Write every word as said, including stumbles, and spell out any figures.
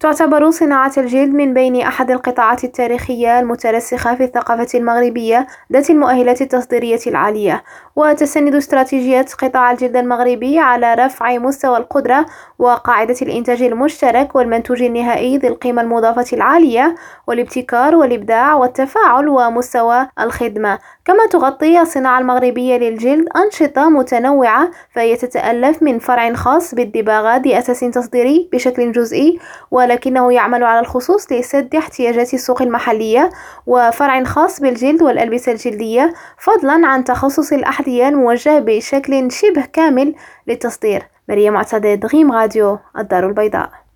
تعتبر صناعة الجلد من بين أحد القطاعات التاريخية المترسخة في الثقافة المغربية ذات المؤهلات التصديرية العالية، وتستند استراتيجية قطاع الجلد المغربي على رفع مستوى القدرة وقاعدة الإنتاج المشترك والمنتوج النهائي ذي القيمة المضافة العالية والابتكار والإبداع والتفاعل ومستوى الخدمة. كما تغطي الصناعة المغربية للجلد أنشطة متنوعة، فهي تتألف من فرع خاص بالدباغة ذي أساس تصديري بشكل جزئي ولكنه يعمل على الخصوص لسد احتياجات السوق المحلية، وفرع خاص بالجلد والألبسة الجلدية، فضلا عن تخصص الأحذية الموجه بشكل شبه كامل للتصدير. مريم معتضد، غيم راديو، الدار البيضاء.